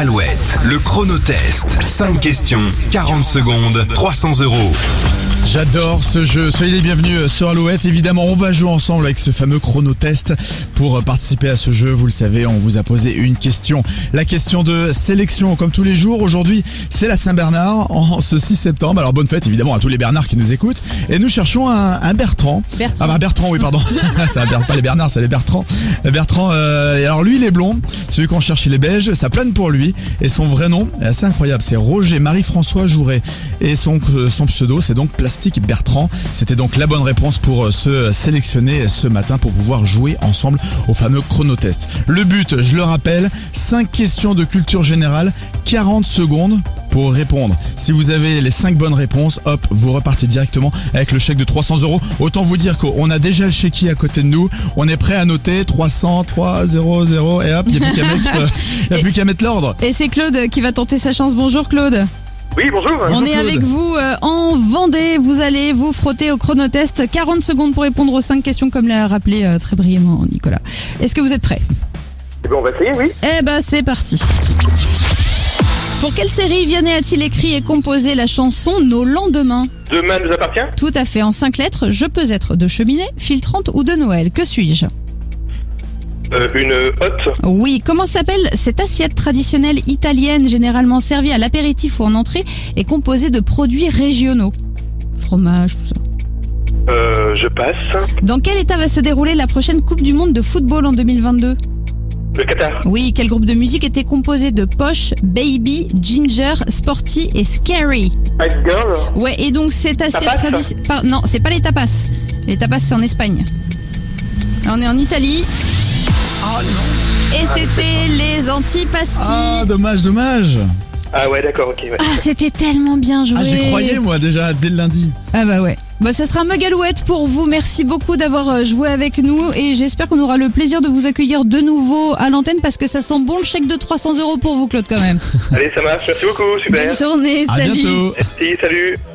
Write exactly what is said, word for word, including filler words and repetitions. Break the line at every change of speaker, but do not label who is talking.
Alouette, le chronotest. cinq questions, quarante secondes, trois cents euros.
J'adore ce jeu, soyez les bienvenus sur Alouette. Évidemment, on va jouer ensemble avec ce fameux chronotest. Pour participer à ce jeu, vous le savez, on vous a posé une question. La question de sélection, comme tous les jours. Aujourd'hui, c'est la Saint-Bernard, en ce six septembre. Alors bonne fête évidemment à tous les Bernards qui nous écoutent. Et nous cherchons un, un Bertrand.
Bertrand.
Ah bah Bertrand, oui pardon. Ça va pas les Bernards, c'est les Bertrand. Bertrand, euh, et alors lui il est blond, celui qu'on cherche il est beige, ça plane pour lui. Et son vrai nom est assez incroyable, c'est Roger Marie-François Jouret. Et son, son pseudo c'est donc Plastique Bertrand. C'était donc la bonne réponse pour se sélectionner ce matin pour pouvoir jouer ensemble au fameux chronotest. Le but, je le rappelle, cinq questions de culture générale, quarante secondes pour répondre. Si vous avez les cinq bonnes réponses, hop, vous repartez directement avec le chèque de trois cents euros. Autant vous dire qu'on a déjà le chéquier à côté de nous. On est prêt à noter trois cents, trois cents, zéro et hop, il n'y a plus qu'à mettre, y a plus qu'à mettre l'ordre.
Et c'est Claude qui va tenter sa chance. Bonjour Claude.
Oui, bonjour.
On
Bonjour,
est
Claude.
avec vous euh, en Vendée. Vous allez vous frotter au chronotest. quarante secondes pour répondre aux cinq questions comme l'a rappelé euh, très brillamment Nicolas. Est-ce que vous êtes prêts?
Eh ben, on va essayer, oui.
Eh ben c'est parti. Pour quelle série Vianney a-t-il écrit et composé la chanson Nos lendemains?
Demain nous appartient.
Tout à fait, en cinq lettres. Je peux être de cheminée, filtrante ou de Noël. Que suis-je?
Euh, une hotte.
Oui, comment s'appelle cette assiette traditionnelle italienne généralement servie à l'apéritif ou en entrée et composée de produits régionaux? Fromage, tout ça.
Euh, je passe.
Dans quel état va se dérouler la prochaine Coupe du Monde de football en deux mille vingt-deux?
Le Qatar.
Oui, quel groupe de musique était composé de Poche, Baby, Ginger, Sporty et Scary?
Ice Girl.
Ouais, et donc cette assiette
Tapas
traditionnelle... Non, c'est pas les tapas. Les tapas, c'est en Espagne. Là, on est en Italie.
Ah non.
Et c'était les antipastilles.
Ah dommage, dommage.
Ah ouais, d'accord, ok. Ouais.
Ah, c'était tellement bien joué.
Ah j'y croyais moi déjà dès le lundi.
Ah bah ouais. Bah ça sera un mug Alouette pour vous. Merci beaucoup d'avoir joué avec nous et j'espère qu'on aura le plaisir de vous accueillir de nouveau à l'antenne parce que ça sent bon le chèque de trois cents euros pour vous Claude quand même.
Allez, ça marche. Merci beaucoup, super.
Bonne journée,
À
salut.
bientôt.
Merci, salut.